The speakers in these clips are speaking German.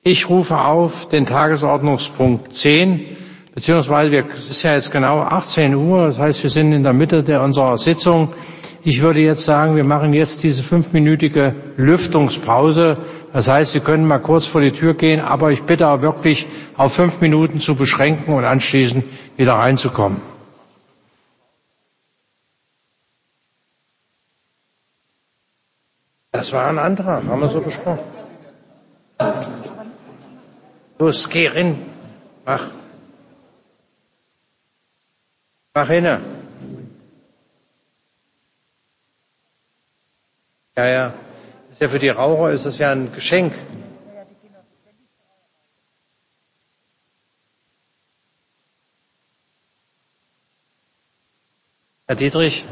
Ich rufe auf den Tagesordnungspunkt 10, beziehungsweise es ist ja jetzt genau 18 Uhr, das heißt, wir sind in der Mitte unserer Sitzung. Ich würde jetzt sagen, wir machen jetzt diese 5-minütige Lüftungspause. Das heißt, Sie können mal kurz vor die Tür gehen, aber ich bitte auch wirklich auf 5 Minuten zu beschränken und anschließend wieder reinzukommen. Das war ein Antrag, haben wir so besprochen. Los, geh rein. Mach hin. Ja. Ist ja für die Raucher ist das ja ein Geschenk. Herr Dietrich.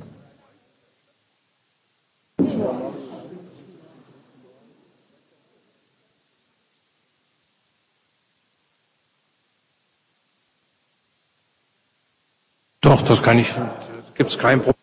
Doch, das kann ich. Gibt's kein Problem.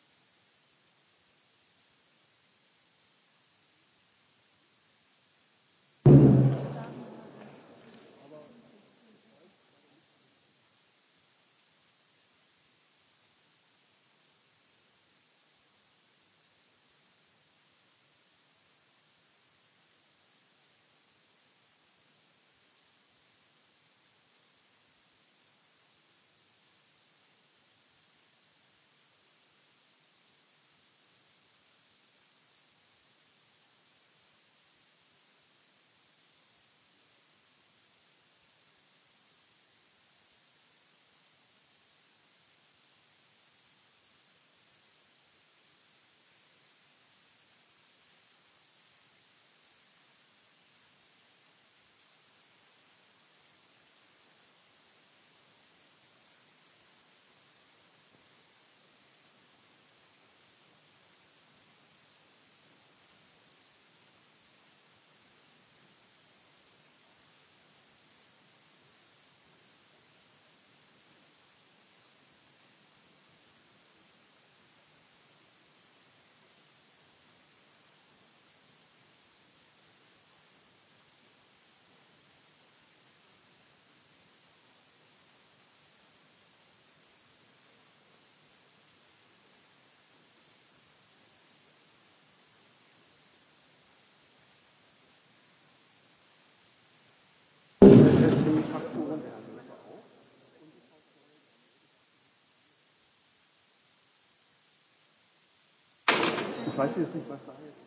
Ich weiß jetzt nicht, was da jetzt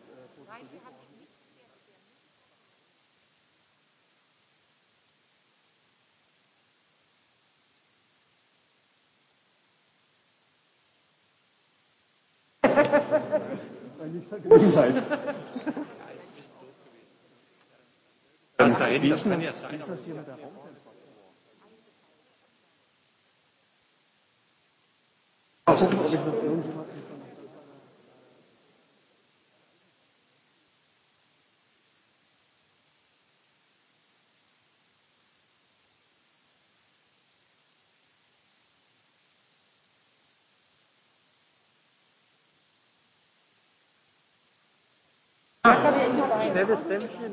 Das da hinten, das kann ja sein. schnelles Dämmchen.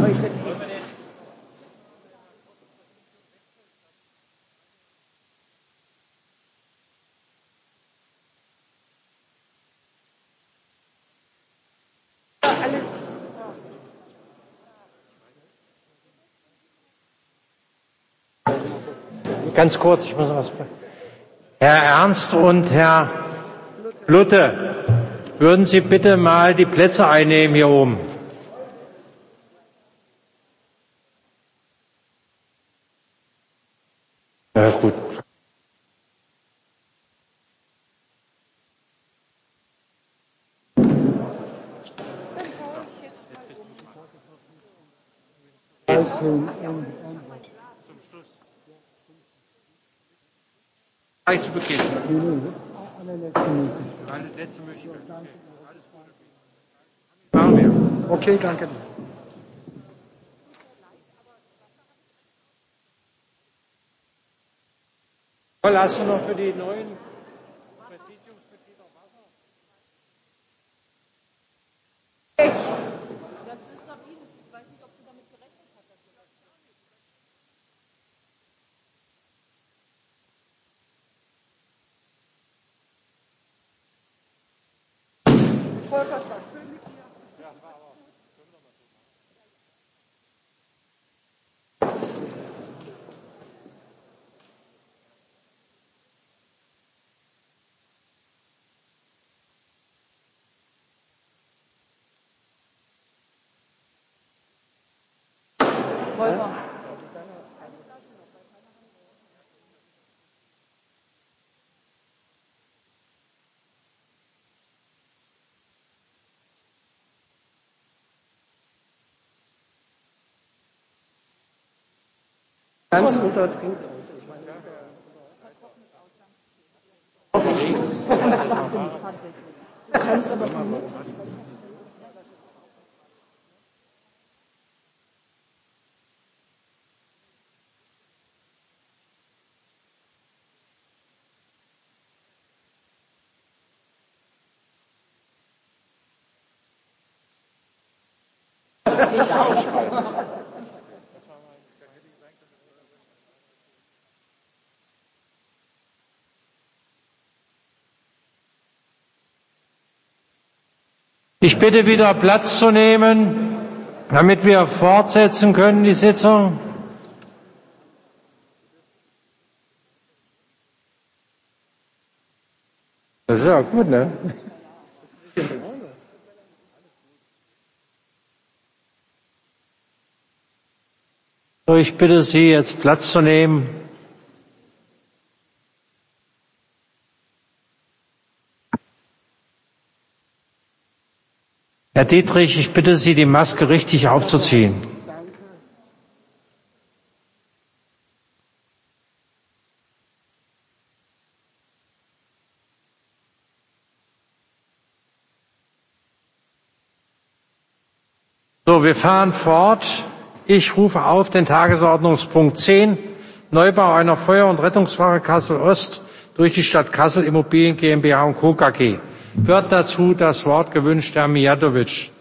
Ganz kurz, ich muss noch was. Herr Ernst und Herr Lutte, würden Sie bitte mal die Plätze einnehmen hier oben? Ja, gut. Gleich zu Beginn. Eine letzte Möglichkeit. Machen wir. Okay, danke. Hast du noch für die neuen Präsidiumsmitglieder Wasser? Das ist Sabine. Ich weiß nicht, ob sie damit gerechnet hat, dass sie das Volker, schön mit dir. Ja, war aber. Können wir doch mal so machen. Volker. Ganz guter Trinkt aus. Ich meine, Kannst aber nicht. Ich bitte wieder Platz zu nehmen, damit wir fortsetzen können, die Sitzung. Das ist ja gut, ne? So, ich bitte Sie, jetzt Platz zu nehmen. Herr Dietrich, ich bitte Sie, die Maske richtig aufzuziehen. So, wir fahren fort. Ich rufe auf den Tagesordnungspunkt 10, Neubau einer Feuer- und Rettungswache Kassel-Ost durch die Stadt Kassel Immobilien GmbH und Co. KG. Wird dazu das Wort gewünscht, Herr Mijatovic.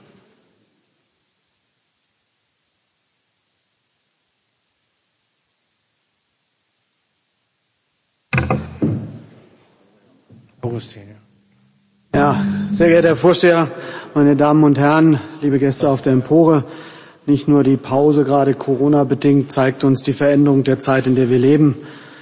Ja, sehr geehrter Herr Vorsteher, meine Damen und Herren, liebe Gäste auf der Empore. Nicht nur die Pause, gerade Corona-bedingt, zeigt uns die Veränderung der Zeit, in der wir leben.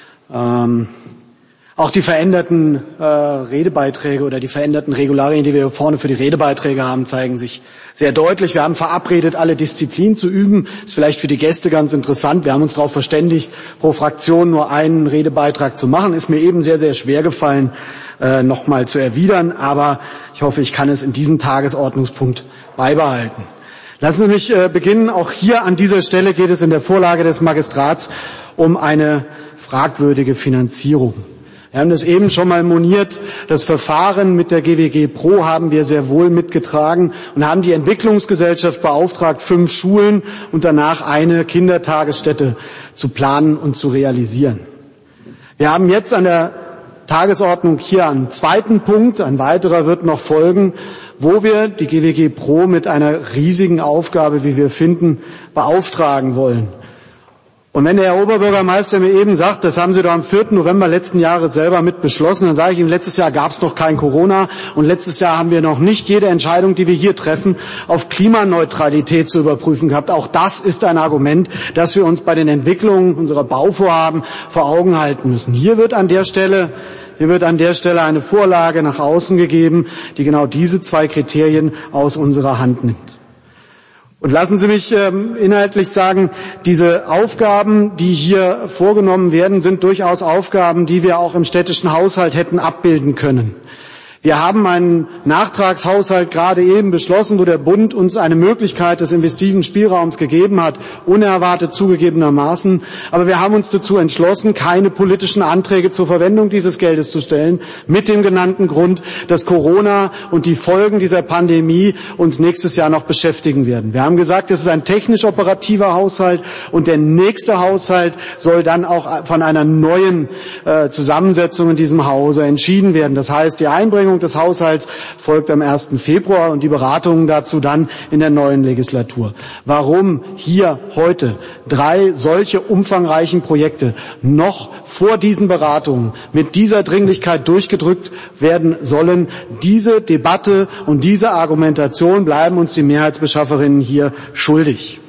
Auch die veränderten Redebeiträge oder die veränderten Regularien, die wir hier vorne für die Redebeiträge haben, zeigen sich sehr deutlich. Wir haben verabredet, alle Disziplinen zu üben. Ist vielleicht für die Gäste ganz interessant. Wir haben uns darauf verständigt, pro Fraktion nur einen Redebeitrag zu machen. Ist mir eben sehr, sehr schwer gefallen, nochmal zu erwidern. Aber ich hoffe, ich kann es in diesem Tagesordnungspunkt beibehalten. Lassen Sie mich beginnen. Auch hier an dieser Stelle geht es in der Vorlage des Magistrats um eine fragwürdige Finanzierung. Wir haben das eben schon mal moniert. Das Verfahren mit der GWG Pro haben wir sehr wohl mitgetragen und haben die Entwicklungsgesellschaft beauftragt, 5 Schulen und danach eine Kindertagesstätte zu planen und zu realisieren. Wir haben jetzt an der Tagesordnung hier einen zweiten Punkt, ein weiterer wird noch folgen, wo wir die GWG Pro mit einer riesigen Aufgabe, wie wir finden, beauftragen wollen. Und wenn der Herr Oberbürgermeister mir eben sagt, das haben Sie doch am 4. November letzten Jahres selber mit beschlossen, dann sage ich ihm, letztes Jahr gab es noch kein Corona und letztes Jahr haben wir noch nicht jede Entscheidung, die wir hier treffen, auf Klimaneutralität zu überprüfen gehabt. Auch das ist ein Argument, das wir uns bei den Entwicklungen unserer Bauvorhaben vor Augen halten müssen. Hier wird an der Stelle eine Vorlage nach außen gegeben, die genau diese zwei Kriterien aus unserer Hand nimmt. Und lassen Sie mich inhaltlich sagen, diese Aufgaben, die hier vorgenommen werden, sind durchaus Aufgaben, die wir auch im städtischen Haushalt hätten abbilden können. Wir haben einen Nachtragshaushalt gerade eben beschlossen, wo der Bund uns eine Möglichkeit des investiven Spielraums gegeben hat, unerwartet zugegebenermaßen. Aber wir haben uns dazu entschlossen, keine politischen Anträge zur Verwendung dieses Geldes zu stellen, mit dem genannten Grund, dass Corona und die Folgen dieser Pandemie uns nächstes Jahr noch beschäftigen werden. Wir haben gesagt, es ist ein technisch-operativer Haushalt und der nächste Haushalt soll dann auch von einer neuen Zusammensetzung in diesem Hause entschieden werden. Das heißt, die Einbringung des Haushalts folgt am 1. Februar und die Beratungen dazu dann in der neuen Legislatur. Warum hier heute 3 solche umfangreichen Projekte noch vor diesen Beratungen mit dieser Dringlichkeit durchgedrückt werden sollen, diese Debatte und diese Argumentation bleiben uns die Mehrheitsbeschafferinnen hier schuldig.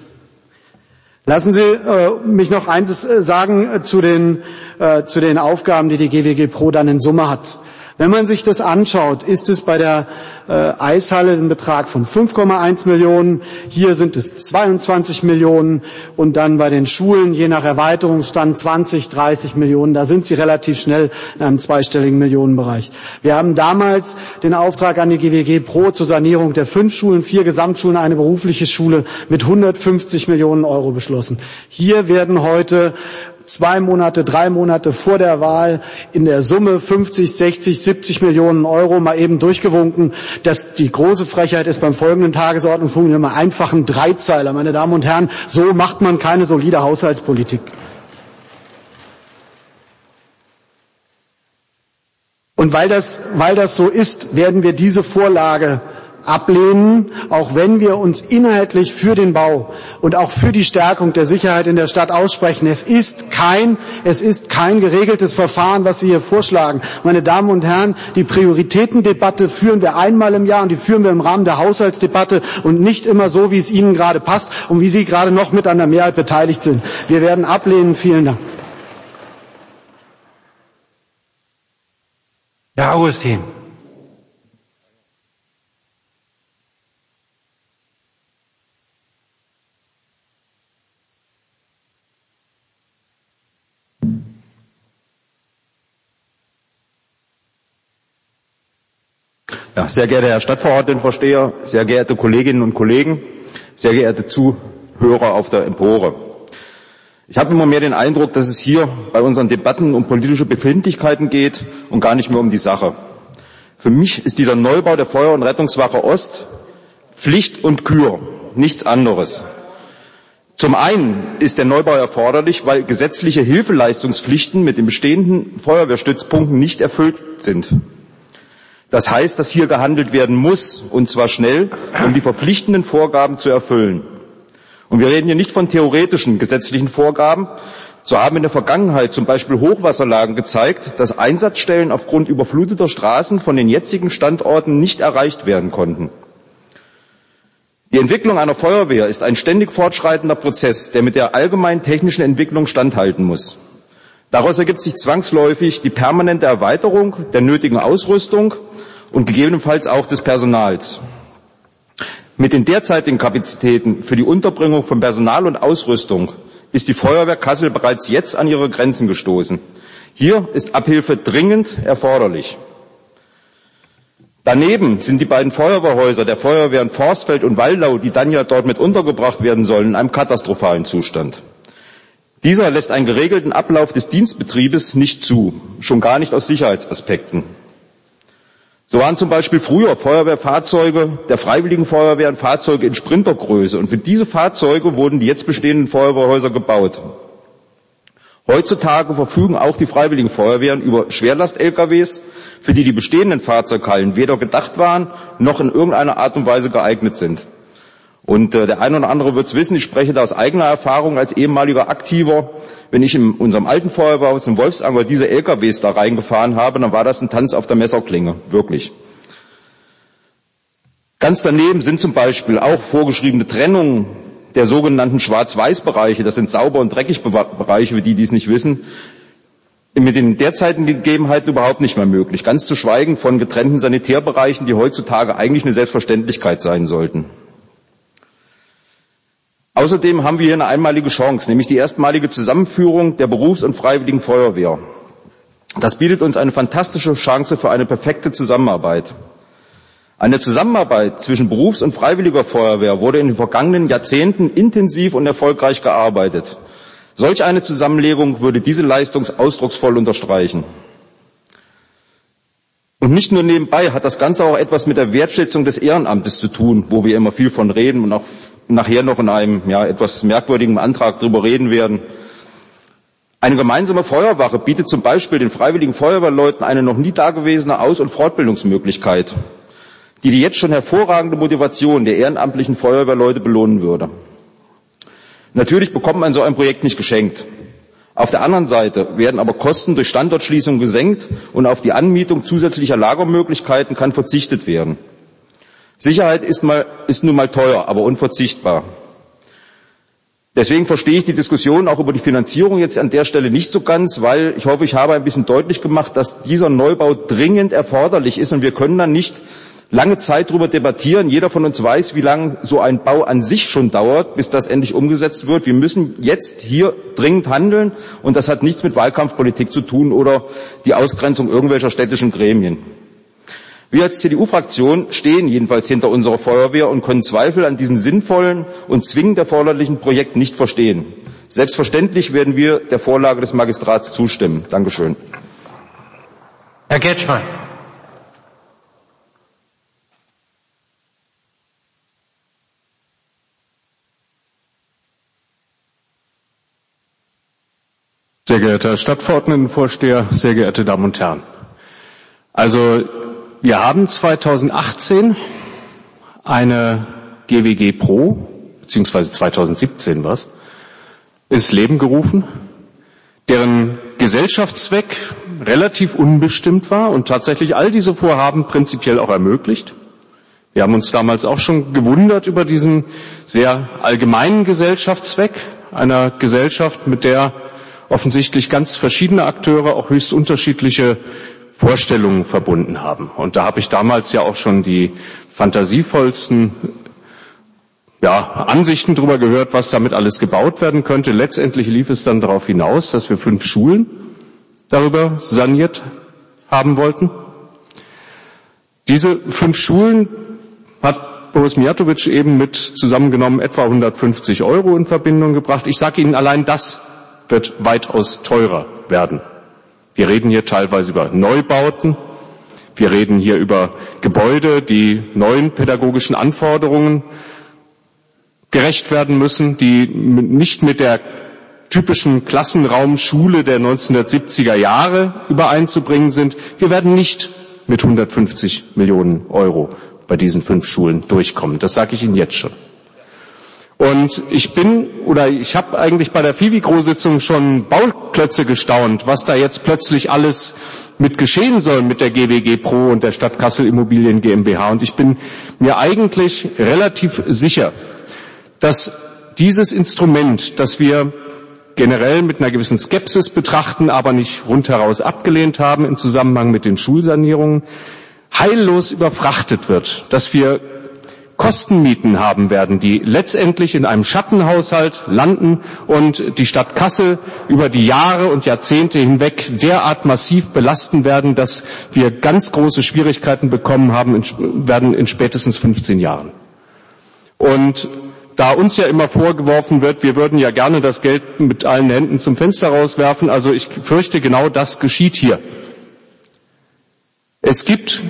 Lassen Sie mich noch eines sagen zu den Aufgaben, die die GWG Pro dann in Summe hat. Wenn man sich das anschaut, ist es bei der Eishalle ein Betrag von 5,1 Millionen. Hier sind es 22 Millionen und dann bei den Schulen je nach Erweiterungsstand 20, 30 Millionen. Da sind sie relativ schnell in einem zweistelligen Millionenbereich. Wir haben damals den Auftrag an die GWG Pro zur Sanierung der 5 Schulen, 4 Gesamtschulen, eine berufliche Schule mit 150 Millionen Euro beschlossen. Hier werden heute 2 Monate, 3 Monate vor der Wahl in der Summe 50, 60, 70 Millionen Euro mal eben durchgewunken. Die große Frechheit ist beim folgenden Tagesordnungspunkt immer einfach ein Dreizeiler. Meine Damen und Herren, so macht man keine solide Haushaltspolitik. Und weil das so ist, werden wir diese Vorlage ablehnen, auch wenn wir uns inhaltlich für den Bau und auch für die Stärkung der Sicherheit in der Stadt aussprechen. Es ist kein geregeltes Verfahren, was Sie hier vorschlagen. Meine Damen und Herren, die Prioritätendebatte führen wir einmal im Jahr und die führen wir im Rahmen der Haushaltsdebatte und nicht immer so, wie es Ihnen gerade passt und wie Sie gerade noch mit an der Mehrheit beteiligt sind. Wir werden ablehnen. Vielen Dank. Herr Augustin. Ja, sehr geehrter Herr Stadtverordnetenvorsteher, sehr geehrte Kolleginnen und Kollegen, sehr geehrte Zuhörer auf der Empore. Ich habe immer mehr den Eindruck, dass es hier bei unseren Debatten um politische Befindlichkeiten geht und gar nicht mehr um die Sache. Für mich ist dieser Neubau der Feuer- und Rettungswache Ost Pflicht und Kür, nichts anderes. Zum einen ist der Neubau erforderlich, weil gesetzliche Hilfeleistungspflichten mit den bestehenden Feuerwehrstützpunkten nicht erfüllt sind. Das heißt, dass hier gehandelt werden muss, und zwar schnell, um die verpflichtenden Vorgaben zu erfüllen. Und wir reden hier nicht von theoretischen gesetzlichen Vorgaben. So haben in der Vergangenheit zum Beispiel Hochwasserlagen gezeigt, dass Einsatzstellen aufgrund überfluteter Straßen von den jetzigen Standorten nicht erreicht werden konnten. Die Entwicklung einer Feuerwehr ist ein ständig fortschreitender Prozess, der mit der allgemeinen technischen Entwicklung standhalten muss. Daraus ergibt sich zwangsläufig die permanente Erweiterung der nötigen Ausrüstung und gegebenenfalls auch des Personals. Mit den derzeitigen Kapazitäten für die Unterbringung von Personal und Ausrüstung ist die Feuerwehr Kassel bereits jetzt an ihre Grenzen gestoßen. Hier ist Abhilfe dringend erforderlich. Daneben sind die beiden Feuerwehrhäuser der Feuerwehren Forstfeld und Waldau, die dann ja dort mit untergebracht werden sollen, in einem katastrophalen Zustand. Dieser lässt einen geregelten Ablauf des Dienstbetriebes nicht zu, schon gar nicht aus Sicherheitsaspekten. So waren zum Beispiel früher Feuerwehrfahrzeuge der Freiwilligen Feuerwehren Fahrzeuge in Sprintergröße und für diese Fahrzeuge wurden die jetzt bestehenden Feuerwehrhäuser gebaut. Heutzutage verfügen auch die Freiwilligen Feuerwehren über Schwerlast-LKWs, für die die bestehenden Fahrzeughallen weder gedacht waren, noch in irgendeiner Art und Weise geeignet sind. Und der eine oder andere wird es wissen, ich spreche da aus eigener Erfahrung als ehemaliger Aktiver. Wenn ich in unserem alten Feuerwehrhaus in Wolfsangerl diese LKWs da reingefahren habe, dann war das ein Tanz auf der Messerklinge, wirklich. Ganz daneben sind zum Beispiel auch vorgeschriebene Trennungen der sogenannten Schwarz-Weiß-Bereiche, das sind Sauber- und Dreckig-Bereiche, für die es nicht wissen, mit den derzeitigen Gegebenheiten überhaupt nicht mehr möglich. Ganz zu schweigen von getrennten Sanitärbereichen, die heutzutage eigentlich eine Selbstverständlichkeit sein sollten. Außerdem haben wir hier eine einmalige Chance, nämlich die erstmalige Zusammenführung der Berufs- und Freiwilligen Feuerwehr. Das bietet uns eine fantastische Chance für eine perfekte Zusammenarbeit. An der Zusammenarbeit zwischen Berufs- und Freiwilliger Feuerwehr wurde in den vergangenen Jahrzehnten intensiv und erfolgreich gearbeitet. Solch eine Zusammenlegung würde diese Leistung ausdrucksvoll unterstreichen. Und nicht nur nebenbei hat das Ganze auch etwas mit der Wertschätzung des Ehrenamtes zu tun, wo wir immer viel von reden und auch nachher noch in einem etwas merkwürdigen Antrag drüber reden werden. Eine gemeinsame Feuerwache bietet zum Beispiel den Freiwilligen Feuerwehrleuten eine noch nie dagewesene Aus- und Fortbildungsmöglichkeit, die jetzt schon hervorragende Motivation der ehrenamtlichen Feuerwehrleute belohnen würde. Natürlich bekommt man so ein Projekt nicht geschenkt. Auf der anderen Seite werden aber Kosten durch Standortschließung gesenkt und auf die Anmietung zusätzlicher Lagermöglichkeiten kann verzichtet werden. Sicherheit ist nun mal teuer, aber unverzichtbar. Deswegen verstehe ich die Diskussion auch über die Finanzierung jetzt an der Stelle nicht so ganz, weil ich hoffe, ich habe ein bisschen deutlich gemacht, dass dieser Neubau dringend erforderlich ist und wir können dann nicht lange Zeit darüber debattieren. Jeder von uns weiß, wie lange so ein Bau an sich schon dauert, bis das endlich umgesetzt wird. Wir müssen jetzt hier dringend handeln und das hat nichts mit Wahlkampfpolitik zu tun oder die Ausgrenzung irgendwelcher städtischen Gremien. Wir als CDU-Fraktion stehen jedenfalls hinter unserer Feuerwehr und können Zweifel an diesem sinnvollen und zwingend erforderlichen Projekt nicht verstehen. Selbstverständlich werden wir der Vorlage des Magistrats zustimmen. Dankeschön. Herr Getschmann. Sehr geehrter Herr Stadtverordnetenvorsteher, sehr geehrte Damen und Herren. Also wir haben 2018 eine GWG Pro, beziehungsweise 2017 ins Leben gerufen, deren Gesellschaftszweck relativ unbestimmt war und tatsächlich all diese Vorhaben prinzipiell auch ermöglicht. Wir haben uns damals auch schon gewundert über diesen sehr allgemeinen Gesellschaftszweck einer Gesellschaft, mit der offensichtlich ganz verschiedene Akteure auch höchst unterschiedliche Vorstellungen verbunden haben. Und da habe ich damals ja auch schon die fantasievollsten Ansichten darüber gehört, was damit alles gebaut werden könnte. Letztendlich lief es dann darauf hinaus, dass wir 5 Schulen darüber saniert haben wollten. Diese 5 Schulen hat Boris Mijatovic eben mit zusammengenommen etwa 150 € in Verbindung gebracht. Ich sage Ihnen, allein das wird weitaus teurer werden. Wir reden hier teilweise über Neubauten. Wir reden hier über Gebäude, die neuen pädagogischen Anforderungen gerecht werden müssen, die nicht mit der typischen Klassenraumschule der 1970er Jahre übereinzubringen sind. Wir werden nicht mit 150 Millionen € bei diesen 5 Schulen durchkommen. Das sage ich Ihnen jetzt schon. Und ich habe eigentlich bei der FIVIGRO-Sitzung schon Bauklötze gestaunt, was da jetzt plötzlich alles mit geschehen soll mit der GWG Pro und der Stadt Kassel Immobilien GmbH. Und ich bin mir eigentlich relativ sicher, dass dieses Instrument, das wir generell mit einer gewissen Skepsis betrachten, aber nicht rundheraus abgelehnt haben im Zusammenhang mit den Schulsanierungen, heillos überfrachtet wird, dass wir Kostenmieten haben werden, die letztendlich in einem Schattenhaushalt landen und die Stadt Kassel über die Jahre und Jahrzehnte hinweg derart massiv belasten werden, dass wir ganz große Schwierigkeiten bekommen werden in spätestens 15 Jahren. Und da uns ja immer vorgeworfen wird, wir würden ja gerne das Geld mit allen Händen zum Fenster rauswerfen, also ich fürchte, genau das geschieht hier. Es gibt,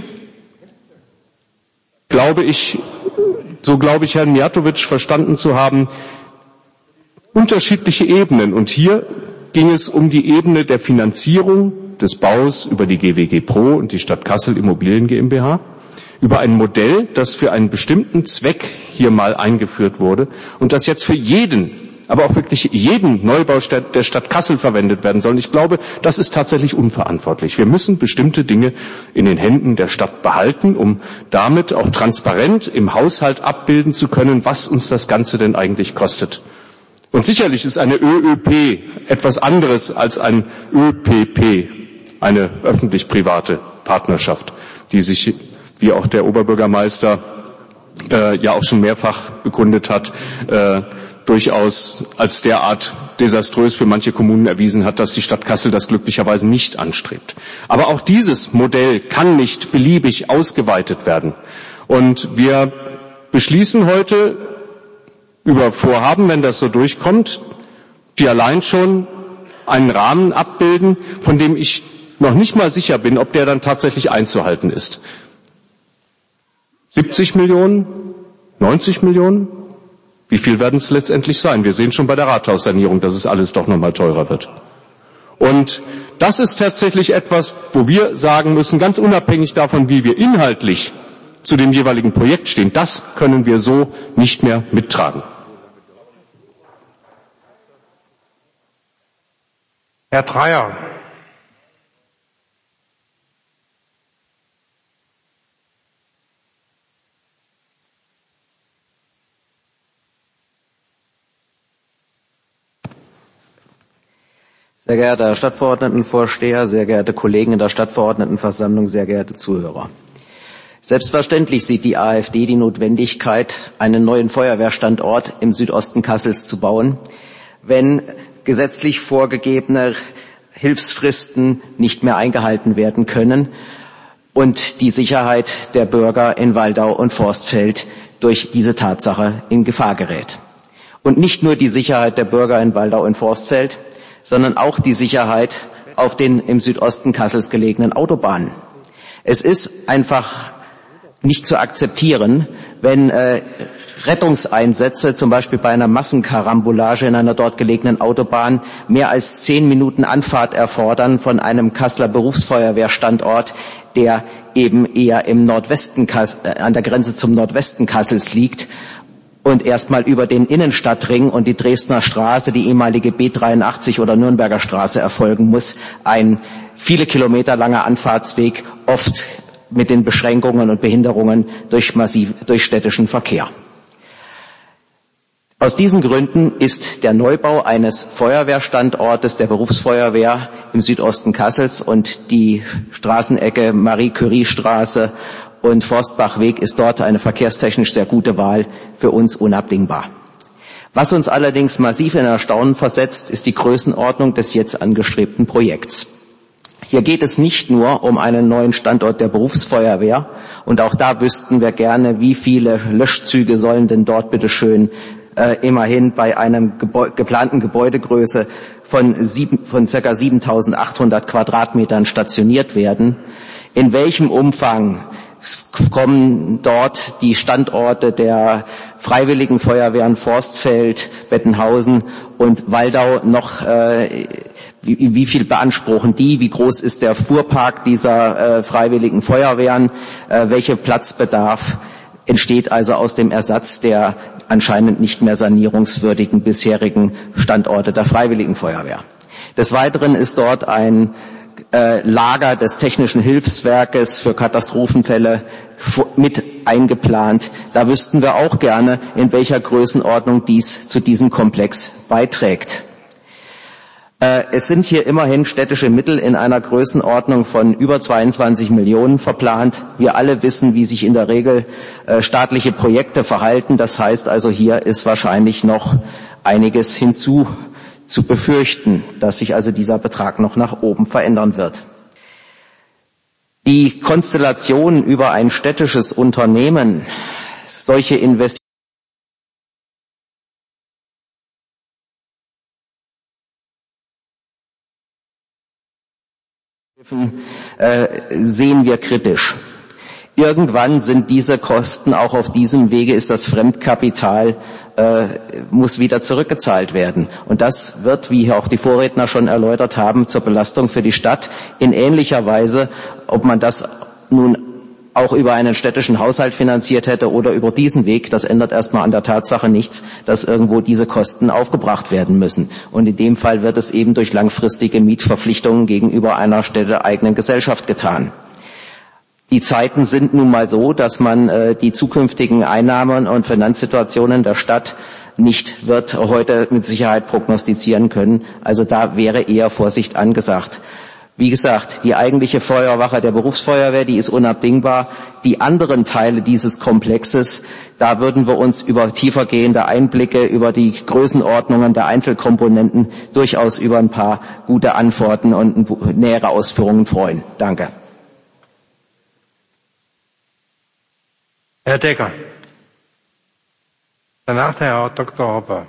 glaube ich Herrn Mijatovic verstanden zu haben, unterschiedliche Ebenen. Und hier ging es um die Ebene der Finanzierung des Baus über die GWG Pro und die Stadt Kassel Immobilien GmbH, über ein Modell, das für einen bestimmten Zweck hier mal eingeführt wurde und das jetzt für jeden, aber auch wirklich jeden Neubau der Stadt Kassel verwendet werden soll. Ich glaube, das ist tatsächlich unverantwortlich. Wir müssen bestimmte Dinge in den Händen der Stadt behalten, um damit auch transparent im Haushalt abbilden zu können, was uns das Ganze denn eigentlich kostet. Und sicherlich ist eine ÖÖP etwas anderes als ein ÖPP, eine öffentlich-private Partnerschaft, die sich, wie auch der Oberbürgermeister ja auch schon mehrfach bekundet hat, durchaus als derart desaströs für manche Kommunen erwiesen hat, dass die Stadt Kassel das glücklicherweise nicht anstrebt. Aber auch dieses Modell kann nicht beliebig ausgeweitet werden. Und wir beschließen heute über Vorhaben, wenn das so durchkommt, die allein schon einen Rahmen abbilden, von dem ich noch nicht mal sicher bin, ob der dann tatsächlich einzuhalten ist. 70 Millionen? 90 Millionen? Wie viel werden es letztendlich sein? Wir sehen schon bei der Rathaussanierung, dass es alles doch nochmal teurer wird. Und das ist tatsächlich etwas, wo wir sagen müssen, ganz unabhängig davon, wie wir inhaltlich zu dem jeweiligen Projekt stehen, das können wir so nicht mehr mittragen. Herr Dreyer. Sehr geehrter Herr Stadtverordnetenvorsteher, sehr geehrte Kollegen in der Stadtverordnetenversammlung, sehr geehrte Zuhörer. Selbstverständlich sieht die AfD die Notwendigkeit, einen neuen Feuerwehrstandort im Südosten Kassels zu bauen, wenn gesetzlich vorgegebene Hilfsfristen nicht mehr eingehalten werden können und die Sicherheit der Bürger in Waldau und Forstfeld durch diese Tatsache in Gefahr gerät. Und nicht nur die Sicherheit der Bürger in Waldau und Forstfeld, sondern auch die Sicherheit auf den im Südosten Kassels gelegenen Autobahnen. Es ist einfach nicht zu akzeptieren, wenn Rettungseinsätze, zum Beispiel bei einer Massenkarambolage in einer dort gelegenen Autobahn, mehr als 10 Minuten Anfahrt erfordern von einem Kasseler Berufsfeuerwehrstandort, der eben eher im Nordwesten, an der Grenze zum Nordwesten Kassels liegt und erstmal über den Innenstadtring und die Dresdner Straße, die ehemalige B83 oder Nürnberger Straße erfolgen muss. Ein viele Kilometer langer Anfahrtsweg, oft mit den Beschränkungen und Behinderungen durch städtischen Verkehr. Aus diesen Gründen ist der Neubau eines Feuerwehrstandortes der Berufsfeuerwehr im Südosten Kassels und die Straßenecke Marie-Curie-Straße und Forstbachweg ist dort eine verkehrstechnisch sehr gute Wahl, für uns unabdingbar. Was uns allerdings massiv in Erstaunen versetzt, ist die Größenordnung des jetzt angestrebten Projekts. Hier geht es nicht nur um einen neuen Standort der Berufsfeuerwehr und auch da wüssten wir gerne, wie viele Löschzüge sollen denn dort bitte schön immerhin bei einem geplanten Gebäudegröße von ca. 7.800 Quadratmetern stationiert werden. In welchem Umfang kommen dort die Standorte der Freiwilligen Feuerwehren Forstfeld, Bettenhausen und Waldau noch, wie viel beanspruchen die, wie groß ist der Fuhrpark dieser Freiwilligen Feuerwehren, welcher Platzbedarf entsteht also aus dem Ersatz der anscheinend nicht mehr sanierungswürdigen bisherigen Standorte der Freiwilligen Feuerwehr. Des Weiteren ist dort ein Lager des Technischen Hilfswerkes für Katastrophenfälle mit eingeplant. Da wüssten wir auch gerne, in welcher Größenordnung dies zu diesem Komplex beiträgt. Es sind hier immerhin städtische Mittel in einer Größenordnung von über 22 Millionen verplant. Wir alle wissen, wie sich in der Regel staatliche Projekte verhalten. Das heißt also, hier ist wahrscheinlich noch einiges hinzu zu befürchten, dass sich also dieser Betrag noch nach oben verändern wird. Die Konstellation über ein städtisches Unternehmen, solche Investitionen sehen wir kritisch. irgendwann sind diese Kosten auch auf diesem Wege, ist das Fremdkapital, muss wieder zurückgezahlt werden. Und das wird, wie auch die Vorredner schon erläutert haben, zur Belastung für die Stadt in ähnlicher Weise, ob man das nun auch über einen städtischen Haushalt finanziert hätte oder über diesen Weg, das ändert erstmal an der Tatsache nichts, dass irgendwo diese Kosten aufgebracht werden müssen. Und in dem Fall wird es eben durch langfristige Mietverpflichtungen gegenüber einer städteeigenen Gesellschaft getan. Die Zeiten sind nun mal so, dass man die zukünftigen Einnahmen und Finanzsituationen der Stadt nicht wird heute mit Sicherheit prognostizieren können. Also da wäre eher Vorsicht angesagt. Wie gesagt, die eigentliche Feuerwache der Berufsfeuerwehr, die ist unabdingbar. Die anderen Teile dieses Komplexes, da würden wir uns über tiefergehende Einblicke, über die Größenordnungen der Einzelkomponenten durchaus über ein paar gute Antworten und nähere Ausführungen freuen. Danke. Herr Decker. Danach der Herr Dr. Hopper.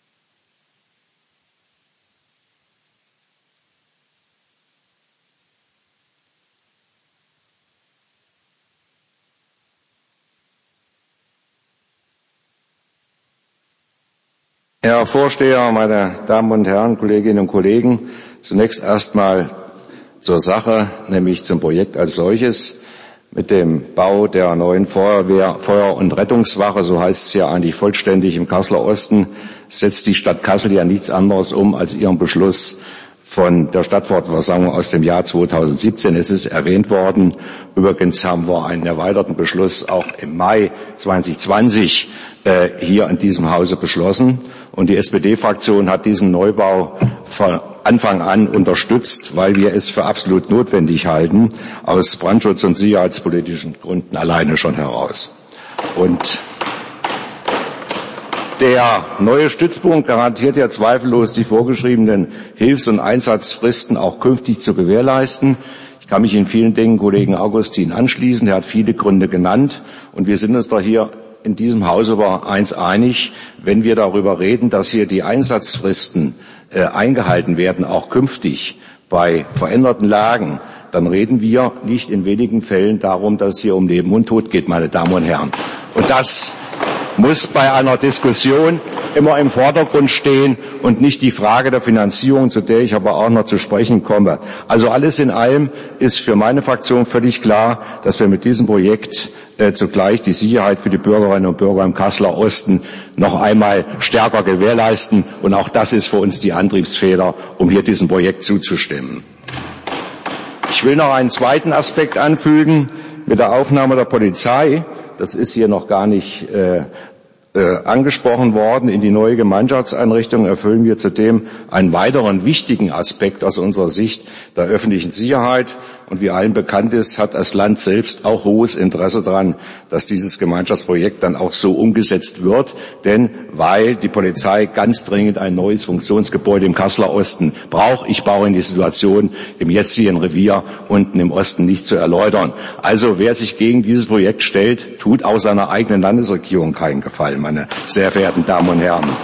Herr Vorsteher, meine Damen und Herren, Kolleginnen und Kollegen, zunächst erstmal zur Sache, nämlich zum Projekt als solches. Mit dem Bau der neuen Feuer- und Rettungswache, so heißt es ja eigentlich vollständig im Kasseler Osten, setzt die Stadt Kassel ja nichts anderes um als ihren Beschluss von der Stadtversammlung aus dem Jahr 2017. Es ist erwähnt worden. Übrigens haben wir einen erweiterten Beschluss auch im Mai 2020 hier in diesem Hause beschlossen. Und die SPD-Fraktion hat diesen Neubau von Anfang an unterstützt, weil wir es für absolut notwendig halten, aus Brandschutz- und sicherheitspolitischen Gründen alleine schon heraus. Und der neue Stützpunkt garantiert ja zweifellos die vorgeschriebenen Hilfs- und Einsatzfristen auch künftig zu gewährleisten. Ich kann mich in vielen Dingen Kollegen Augustin anschließen. Er hat viele Gründe genannt. Und wir sind uns doch hier in diesem Hause über eins einig, wenn wir darüber reden, dass hier die Einsatzfristen eingehalten werden, auch künftig bei veränderten Lagen, dann reden wir nicht in wenigen Fällen darum, dass es hier um Leben und Tod geht, meine Damen und Herren. Und das muss bei einer Diskussion immer im Vordergrund stehen und nicht die Frage der Finanzierung, zu der ich aber auch noch zu sprechen komme. Also alles in allem ist für meine Fraktion völlig klar, dass wir mit diesem Projekt zugleich die Sicherheit für die Bürgerinnen und Bürger im Kasseler Osten noch einmal stärker gewährleisten. Und auch das ist für uns die Antriebsfeder, um hier diesem Projekt zuzustimmen. Ich will noch einen zweiten Aspekt anfügen. Mit der Aufnahme der Polizei, das ist hier noch gar nicht angesprochen worden, in die neue Gemeinschaftseinrichtung erfüllen wir zudem einen weiteren wichtigen Aspekt aus unserer Sicht der öffentlichen Sicherheit. Und wie allen bekannt ist, hat das Land selbst auch hohes Interesse daran, dass dieses Gemeinschaftsprojekt dann auch so umgesetzt wird. Denn weil die Polizei ganz dringend ein neues Funktionsgebäude im Kasseler Osten braucht. Ich brauche in die Situation im jetzigen Revier unten im Osten nicht zu erläutern. Also wer sich gegen dieses Projekt stellt, tut auch seiner eigenen Landesregierung keinen Gefallen, meine sehr verehrten Damen und Herren.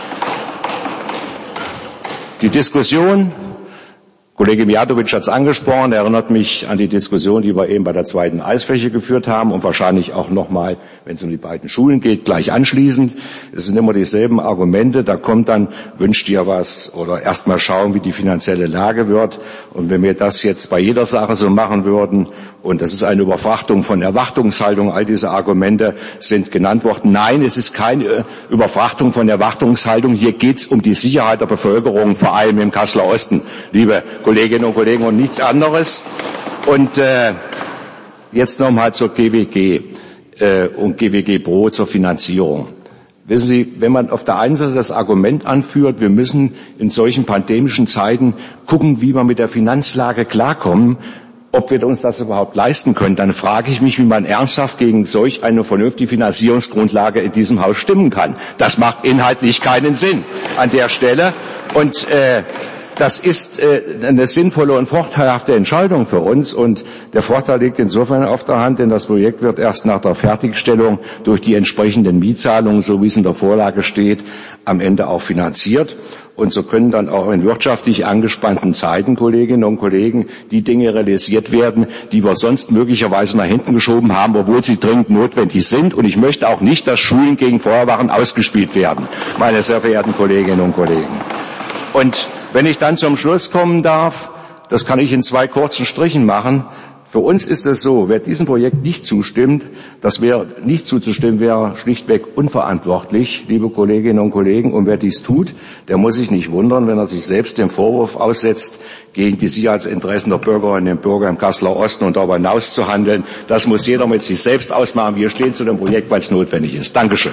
Die Diskussion, Kollege Mijatovic hat es angesprochen, erinnert mich an die Diskussion, die wir eben bei der zweiten Eisfläche geführt haben und wahrscheinlich auch nochmal, wenn es um die beiden Schulen geht, gleich anschließend. Es sind immer dieselben Argumente, da kommt dann, wünscht dir was oder erst mal schauen, wie die finanzielle Lage wird. Und wenn wir das jetzt bei jeder Sache so machen würden, und das ist eine Überfrachtung von Erwartungshaltung, all diese Argumente sind genannt worden. Nein, es ist keine Überfrachtung von Erwartungshaltung. Hier geht es um die Sicherheit der Bevölkerung, vor allem im Kasseler Osten, liebe Kolleginnen und Kollegen, und nichts anderes. Und jetzt nochmal zur GWG und GWG Pro zur Finanzierung. Wissen Sie, wenn man auf der einen Seite das Argument anführt, wir müssen in solchen pandemischen Zeiten gucken, wie wir mit der Finanzlage klarkommen, ob wir uns das überhaupt leisten können, dann frage ich mich, wie man ernsthaft gegen solch eine vernünftige Finanzierungsgrundlage in diesem Haus stimmen kann. Das macht inhaltlich keinen Sinn an der Stelle. Und das ist eine sinnvolle und vorteilhafte Entscheidung für uns. Und der Vorteil liegt insofern auf der Hand, denn das Projekt wird erst nach der Fertigstellung durch die entsprechenden Mietzahlungen, so wie es in der Vorlage steht, am Ende auch finanziert. Und so können dann auch in wirtschaftlich angespannten Zeiten, Kolleginnen und Kollegen, die Dinge realisiert werden, die wir sonst möglicherweise nach hinten geschoben haben, obwohl sie dringend notwendig sind. Und ich möchte auch nicht, dass Schulen gegen Feuerwachen ausgespielt werden, meine sehr verehrten Kolleginnen und Kollegen. Und wenn ich dann zum Schluss kommen darf, das kann ich in 2 kurzen Strichen machen. Für uns ist es so, wer diesem Projekt nicht zustimmt, nicht zuzustimmen wäre schlichtweg unverantwortlich, liebe Kolleginnen und Kollegen. Und wer dies tut, der muss sich nicht wundern, wenn er sich selbst den Vorwurf aussetzt, gegen die Sicherheitsinteressen der Bürgerinnen und Bürger im Kasseler Osten und darüber hinaus zu handeln. Das muss jeder mit sich selbst ausmachen. Wir stehen zu dem Projekt, weil es notwendig ist. Dankeschön.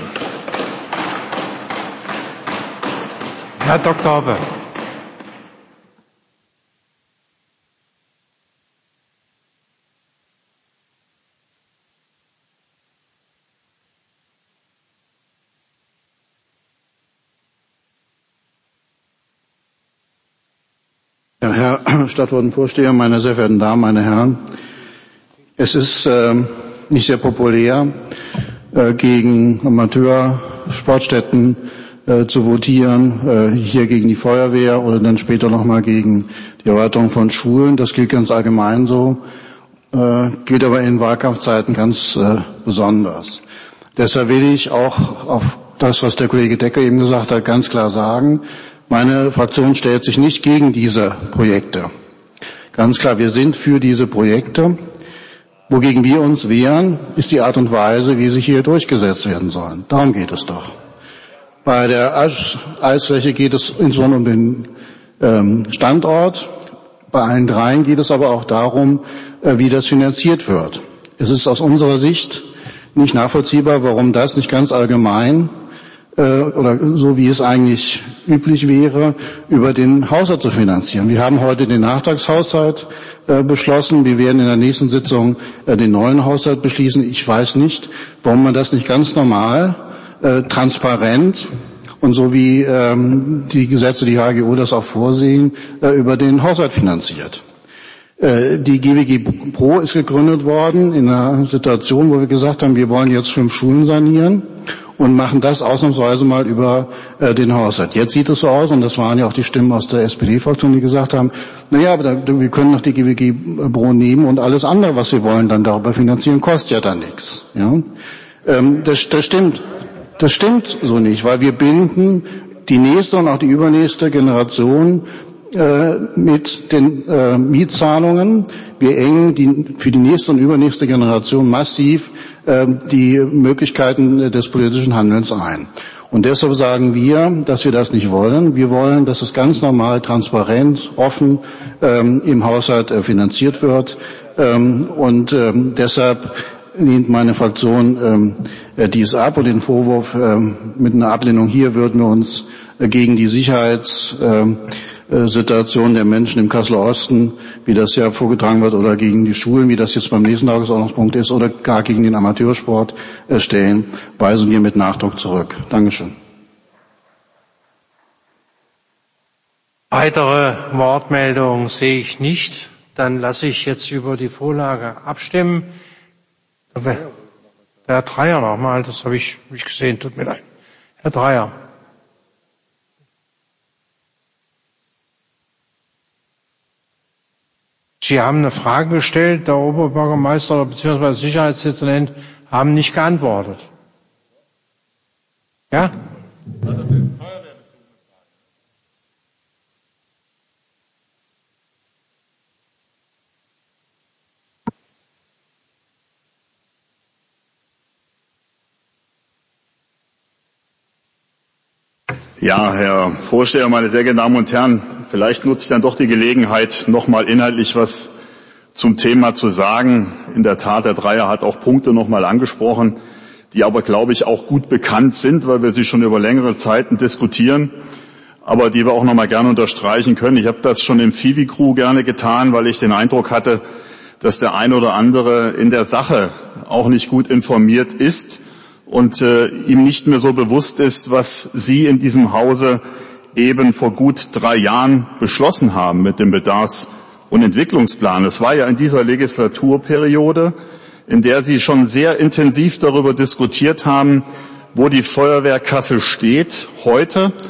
Herr Dr. Hoppe. Ja, Herr Stadtverordnetenvorsteher, meine sehr verehrten Damen, meine Herren, es ist nicht sehr populär, gegen Amateursportstätten zu votieren, hier gegen die Feuerwehr oder dann später nochmal gegen die Erweiterung von Schulen. Das gilt ganz allgemein so, gilt aber in Wahlkampfzeiten ganz besonders. Deshalb will ich auch auf das, was der Kollege Decker eben gesagt hat, ganz klar sagen, meine Fraktion stellt sich nicht gegen diese Projekte. Ganz klar, wir sind für diese Projekte. Wogegen wir uns wehren, ist die Art und Weise, wie sie hier durchgesetzt werden sollen. Darum geht es doch. Bei der Eisfläche geht es insbesondere um den Standort. Bei allen dreien geht es aber auch darum, wie das finanziert wird. Es ist aus unserer Sicht nicht nachvollziehbar, warum das nicht ganz allgemein oder so wie es eigentlich üblich wäre, über den Haushalt zu finanzieren. Wir haben heute den Nachtragshaushalt beschlossen. Wir werden in der nächsten Sitzung den neuen Haushalt beschließen. Ich weiß nicht, warum man das nicht ganz normal, transparent und so wie die Gesetze, die HGO das auch vorsehen, über den Haushalt finanziert. Die GWG Pro ist gegründet worden in einer Situation, wo wir gesagt haben, wir wollen jetzt 5 Schulen sanieren und machen das ausnahmsweise mal über den Haushalt. Jetzt sieht es so aus, und das waren ja auch die Stimmen aus der SPD-Fraktion, die gesagt haben, naja, aber wir können noch die GWG Pro nehmen und alles andere, was wir wollen, dann darüber finanzieren, kostet ja dann nichts. Ja? Das stimmt so nicht, weil wir binden die nächste und auch die übernächste Generation mit den Mietzahlungen. Wir engen für die nächste und übernächste Generation massiv die Möglichkeiten des politischen Handelns ein. Und deshalb sagen wir, dass wir das nicht wollen. Wir wollen, dass es ganz normal, transparent, offen im Haushalt finanziert wird. Und deshalb lehnt meine Fraktion dies ab. Und den Vorwurf mit einer Ablehnung hier würden wir uns gegen die Sicherheitssituation der Menschen im Kasseler Osten, wie das ja vorgetragen wird, oder gegen die Schulen, wie das jetzt beim nächsten Tagesordnungspunkt ist, oder gar gegen den Amateursport stellen, weisen wir mit Nachdruck zurück. Dankeschön. Weitere Wortmeldungen sehe ich nicht. Dann lasse ich jetzt über die Vorlage abstimmen. Herr Dreyer nochmal, das habe ich nicht gesehen, tut mir leid. Herr Dreyer. Sie haben eine Frage gestellt, der Oberbürgermeister bzw. Sicherheitsdezernent haben nicht geantwortet. Ja? Ja, Herr Vorsteher, meine sehr geehrten Damen und Herren, vielleicht nutze ich dann doch die Gelegenheit, nochmal inhaltlich was zum Thema zu sagen. In der Tat, Herr Dreyer hat auch Punkte nochmal angesprochen, die aber, glaube ich, auch gut bekannt sind, weil wir sie schon über längere Zeiten diskutieren, aber die wir auch nochmal gerne unterstreichen können. Ich habe das schon im FIVI-Crew gerne getan, weil ich den Eindruck hatte, dass der ein oder andere in der Sache auch nicht gut informiert ist und ihm nicht mehr so bewusst ist, was Sie in diesem Hause eben vor gut 3 Jahren beschlossen haben mit dem Bedarfs- und Entwicklungsplan. Es war ja in dieser Legislaturperiode, in der Sie schon sehr intensiv darüber diskutiert haben, wo die Feuerwehr Kassel steht heute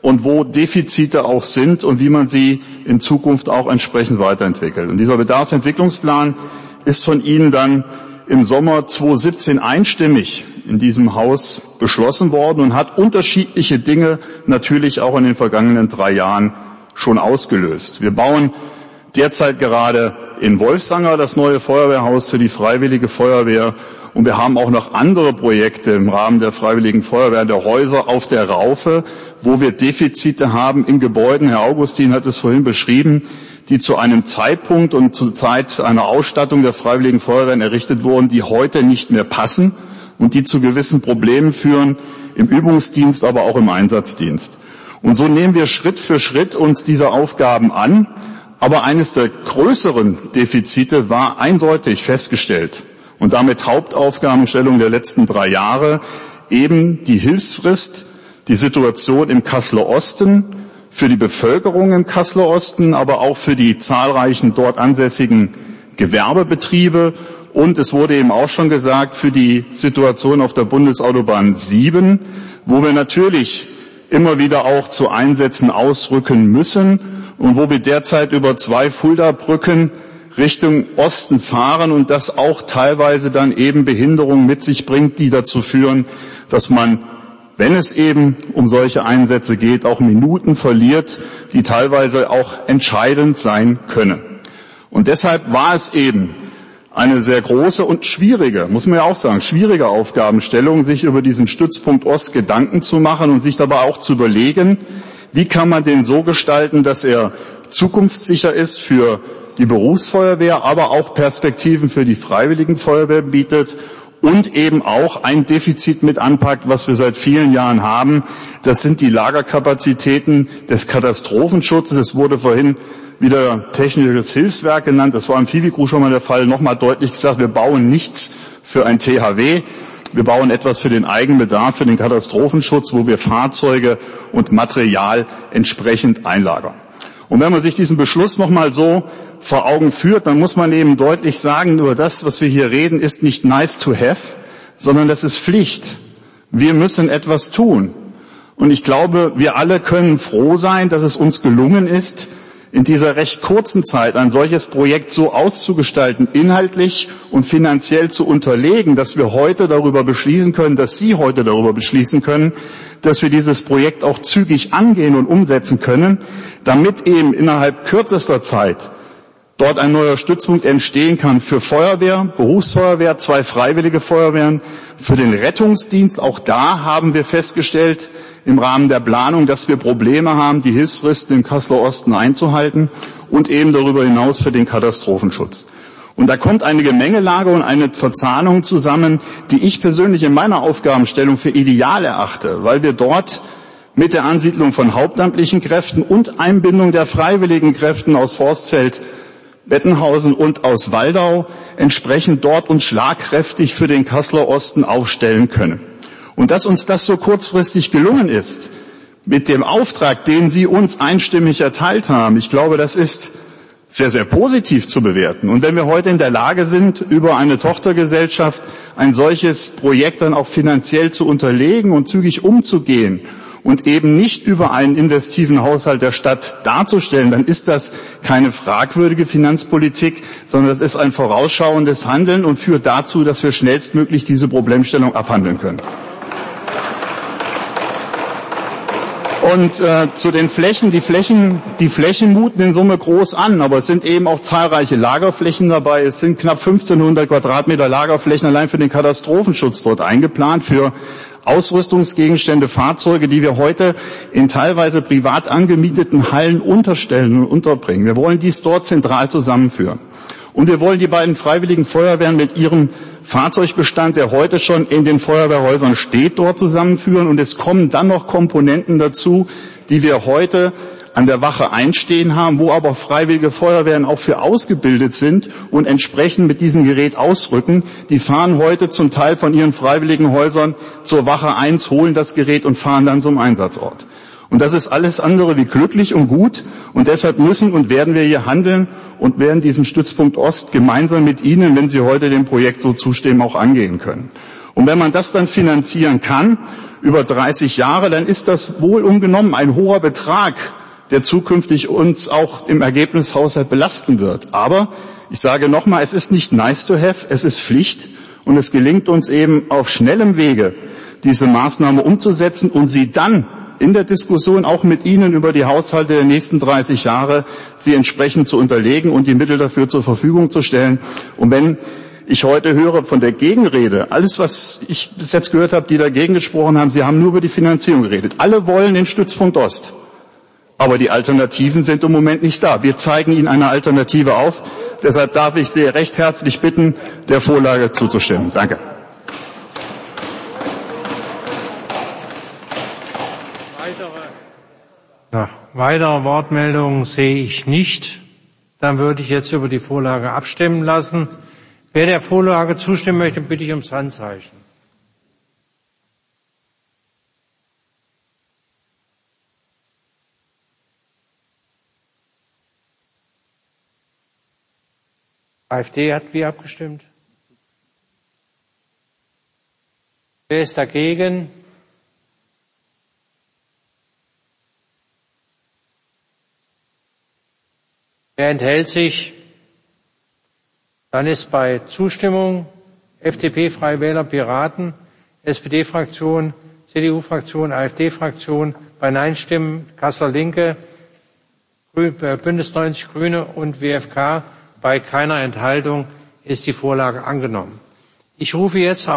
und wo Defizite auch sind und wie man sie in Zukunft auch entsprechend weiterentwickelt. Und dieser Bedarfsentwicklungsplan ist von Ihnen dann im Sommer 2017 einstimmig in diesem Haus beschlossen worden und hat unterschiedliche Dinge natürlich auch in den vergangenen 3 Jahren schon ausgelöst. Wir bauen derzeit gerade in Wolfsanger das neue Feuerwehrhaus für die Freiwillige Feuerwehr und wir haben auch noch andere Projekte im Rahmen der Freiwilligen Feuerwehr, der Häuser auf der Raufe, wo wir Defizite haben in Gebäuden. Herr Augustin hat es vorhin beschrieben, die zu einem Zeitpunkt und zur Zeit einer Ausstattung der Freiwilligen Feuerwehren errichtet wurden, die heute nicht mehr passen und die zu gewissen Problemen führen, im Übungsdienst, aber auch im Einsatzdienst. Und so nehmen wir Schritt für Schritt uns diese Aufgaben an. Aber eines der größeren Defizite war eindeutig festgestellt und damit Hauptaufgabenstellung der letzten 3 Jahre, eben die Hilfsfrist, die Situation im Kasseler Osten, für die Bevölkerung im Kasseler Osten, aber auch für die zahlreichen dort ansässigen Gewerbebetriebe. Und es wurde eben auch schon gesagt, für die Situation auf der Bundesautobahn 7, wo wir natürlich immer wieder auch zu Einsätzen ausrücken müssen und wo wir derzeit über 2 Fulda-Brücken Richtung Osten fahren und das auch teilweise dann eben Behinderungen mit sich bringt, die dazu führen, dass man, wenn es eben um solche Einsätze geht, auch Minuten verliert, die teilweise auch entscheidend sein können. Und deshalb war es eben eine sehr große und schwierige, muss man ja auch sagen, schwierige Aufgabenstellung, sich über diesen Stützpunkt Ost Gedanken zu machen und sich dabei auch zu überlegen, wie kann man den so gestalten, dass er zukunftssicher ist für die Berufsfeuerwehr, aber auch Perspektiven für die Freiwilligen Feuerwehr bietet und eben auch ein Defizit mit anpackt, was wir seit vielen Jahren haben. Das sind die Lagerkapazitäten des Katastrophenschutzes. Es wurde vorhin wieder technisches Hilfswerk genannt. Das war im Vivi-Crew schon mal der Fall. Nochmal deutlich gesagt, wir bauen nichts für ein THW. Wir bauen etwas für den Eigenbedarf, für den Katastrophenschutz, wo wir Fahrzeuge und Material entsprechend einlagern. Und wenn man sich diesen Beschluss nochmal so vor Augen führt, dann muss man eben deutlich sagen, nur das, was wir hier reden, ist nicht nice to have, sondern das ist Pflicht. Wir müssen etwas tun. Und ich glaube, wir alle können froh sein, dass es uns gelungen ist, in dieser recht kurzen Zeit ein solches Projekt so auszugestalten, inhaltlich und finanziell zu unterlegen, dass wir heute darüber beschließen können, dass Sie heute darüber beschließen können, dass wir dieses Projekt auch zügig angehen und umsetzen können, damit eben innerhalb kürzester Zeit dort ein neuer Stützpunkt entstehen kann für Feuerwehr, Berufsfeuerwehr, 2 Freiwillige Feuerwehren, für den Rettungsdienst. Auch da haben wir festgestellt im Rahmen der Planung, dass wir Probleme haben, die Hilfsfristen im Kasseler Osten einzuhalten und eben darüber hinaus für den Katastrophenschutz. Und da kommt eine Gemengelage und eine Verzahnung zusammen, die ich persönlich in meiner Aufgabenstellung für ideal erachte, weil wir dort mit der Ansiedlung von hauptamtlichen Kräften und Einbindung der freiwilligen Kräften aus Forstfeld, Bettenhausen und aus Waldau entsprechend dort uns schlagkräftig für den Kasseler Osten aufstellen können. Und dass uns das so kurzfristig gelungen ist, mit dem Auftrag, den Sie uns einstimmig erteilt haben, ich glaube, das ist sehr, sehr positiv zu bewerten. Und wenn wir heute in der Lage sind, über eine Tochtergesellschaft ein solches Projekt dann auch finanziell zu unterlegen und zügig umzugehen und eben nicht über einen investiven Haushalt der Stadt darzustellen, dann ist das keine fragwürdige Finanzpolitik, sondern das ist ein vorausschauendes Handeln und führt dazu, dass wir schnellstmöglich diese Problemstellung abhandeln können. Und zu den Flächen, die Flächen muten in Summe groß an, aber es sind eben auch zahlreiche Lagerflächen dabei. Es sind knapp 1500 Quadratmeter Lagerflächen allein für den Katastrophenschutz dort eingeplant, für Ausrüstungsgegenstände, Fahrzeuge, die wir heute in teilweise privat angemieteten Hallen unterstellen und unterbringen. Wir wollen dies dort zentral zusammenführen. Und wir wollen die beiden Freiwilligen Feuerwehren mit ihrem Fahrzeugbestand, der heute schon in den Feuerwehrhäusern steht, dort zusammenführen. Und es kommen dann noch Komponenten dazu, die wir heute an der Wache einstehen haben, wo aber Freiwillige Feuerwehren auch für ausgebildet sind und entsprechend mit diesem Gerät ausrücken. Die fahren heute zum Teil von ihren freiwilligen Häusern zur Wache 1, holen das Gerät und fahren dann zum Einsatzort. Und das ist alles andere wie glücklich und gut. Und deshalb müssen und werden wir hier handeln und werden diesen Stützpunkt Ost gemeinsam mit Ihnen, wenn Sie heute dem Projekt so zustimmen, auch angehen können. Und wenn man das dann finanzieren kann, über 30 Jahre, dann ist das wohl ungenommen ein hoher Betrag, der zukünftig uns auch im Ergebnishaushalt belasten wird. Aber ich sage nochmal, es ist nicht nice to have, es ist Pflicht und es gelingt uns eben auf schnellem Wege, diese Maßnahme umzusetzen und sie dann in der Diskussion auch mit Ihnen über die Haushalte der nächsten 30 Jahre sie entsprechend zu unterlegen und die Mittel dafür zur Verfügung zu stellen. Und wenn ich heute höre von der Gegenrede, alles, was ich bis jetzt gehört habe, die dagegen gesprochen haben, sie haben nur über die Finanzierung geredet. Alle wollen den Stützpunkt Ost. Aber die Alternativen sind im Moment nicht da. Wir zeigen Ihnen eine Alternative auf. Deshalb darf ich Sie recht herzlich bitten, der Vorlage zuzustimmen. Danke. Weitere Wortmeldungen sehe ich nicht. Dann würde ich jetzt über die Vorlage abstimmen lassen. Wer der Vorlage zustimmen möchte, bitte ich ums Handzeichen. AfD hat wie abgestimmt? Wer ist dagegen? Wer enthält sich? Dann ist bei Zustimmung FDP, Freie Wähler, Piraten, SPD-Fraktion, CDU-Fraktion, AfD-Fraktion, bei Nein-Stimmen Kasseler Linke, Bündnis 90 Grüne und WFK. Bei keiner Enthaltung ist die Vorlage angenommen. Ich rufe jetzt